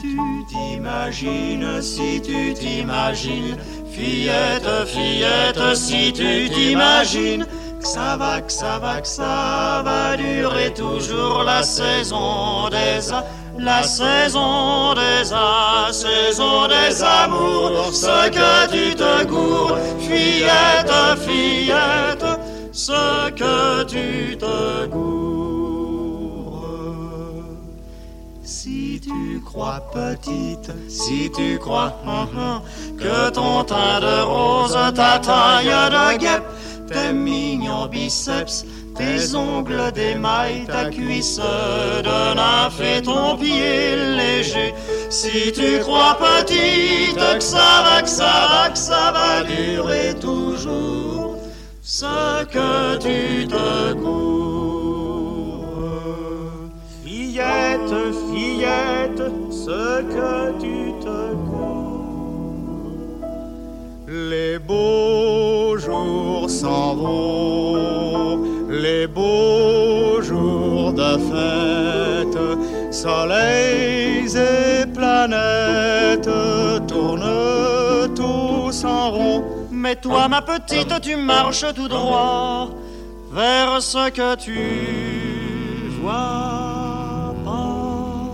tu t'imagines, si tu t'imagines, fillette, fillette, si tu t'imagines, que ça va durer toujours la saison la saison saison des amours, ce que tu te gourres, fillette, fillette, ce que tu te gourres. Si tu crois petite, si tu crois que ton teint de rose, ta taille de guêpe, tes mignons biceps, tes ongles d'émail, ta cuisse de nymphe et ton pied léger. Si tu crois petite que ça va durer toujours, ce que tu te gourres. Fillette, fillette, ce que tu te gourres. Les beaux jours s'en vont, les beaux jours de fête, soleils et planètes tournent tous en rond. Mais toi, ma petite, tu marches tout droit vers ce que tu vois pas.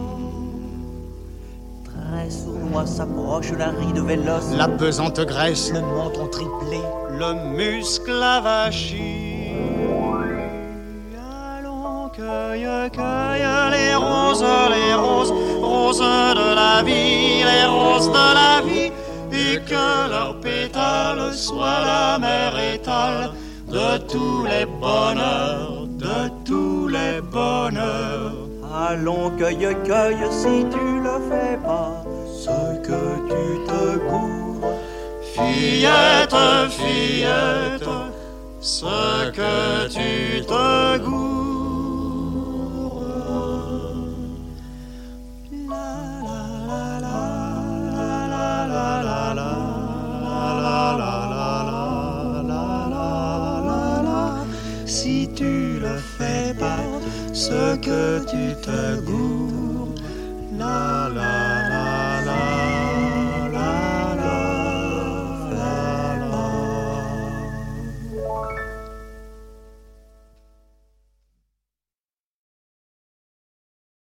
Très sournois s'approche d'un riz de véloce, la pesante graisse, le menton triplé, le muscle avachi. Allons, cueille, cueille les roses, roses de la vie, les roses de la vie, et que leurs pétales soient la mer étale de tous les bonheurs, de tous les bonheurs. Allons, cueille, cueille, si tu le fais pas, ce que tu te gourres, fillette, fillette, ce que tu te gourres. Si tu le fais pas, ce que tu te gourres, la la